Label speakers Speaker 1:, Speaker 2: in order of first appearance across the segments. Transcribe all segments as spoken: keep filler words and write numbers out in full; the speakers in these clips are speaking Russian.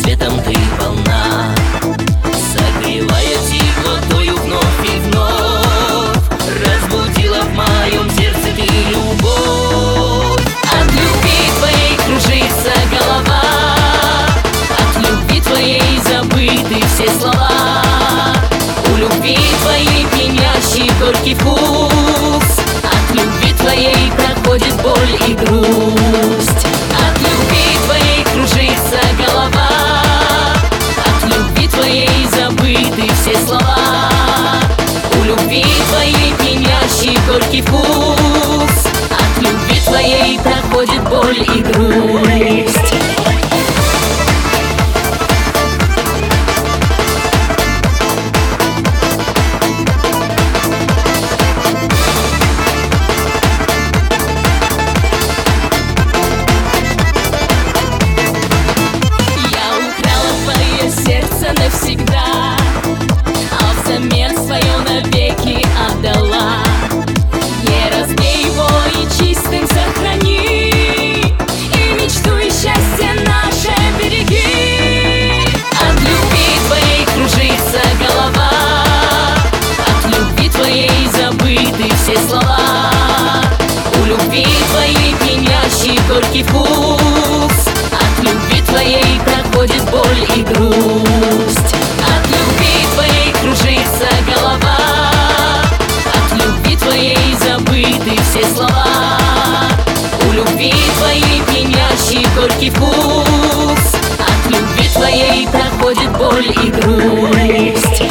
Speaker 1: светом ты полна, согревая теплотою вновь и вновь. Разбудила в моем сердце ты любовь. От любви твоей кружится голова, от любви твоей забыты все слова. У любви твоей пьянящий горький вкус, от любви твоей проходит боль и грусть. От любви твоей кружится голова, от любви твоей забыты все слова. У любви твоей пьянящий горький вкус, от любви твоей проходит боль и грусть. Навсегда, а взамен свое навеки отдала. Не разбей его и чистым сохрани, и мечту и счастье наше береги. От любви твоей кружится голова, от любви твоей забыты все слова. У любви твоей пьянящий горький вкус, от любви твоей проходит боль и грусть. От любви твоей кружится голова, от любви твоей забыты все слова. У любви твоей пьянящий горький вкус, от любви твоей проходит боль и грусть.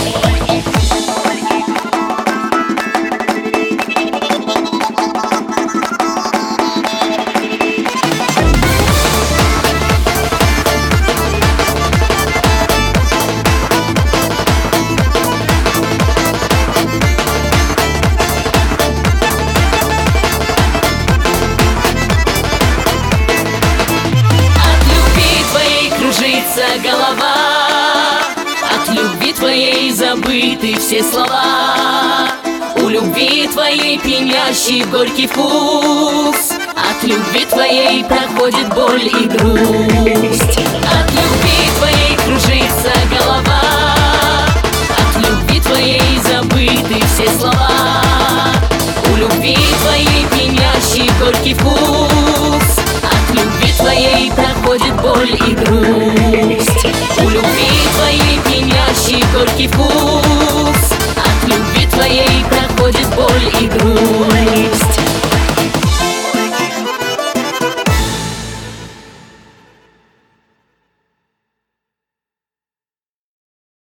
Speaker 1: Голова, от любви твоей забыты все слова. У любви твоей пьянящий горький вкус, от любви твоей проходит боль и грусть. От любви твоей кружится голова, от любви твоей забыты все слова. У любви твоей пьянящий горький вкус, от любви твоей проходит боль и грусть. У любви твоей пьянящий горький вкус, от любви твоей проходит боль и грусть.